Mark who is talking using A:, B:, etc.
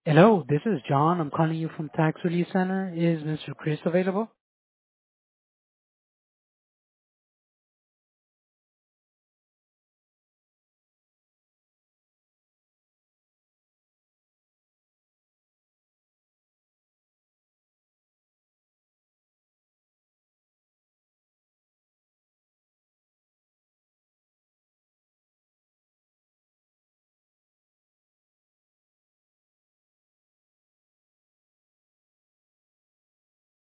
A: Hello, this is John. I'm calling you from Tax Relief Center. Is Mr. Chris available?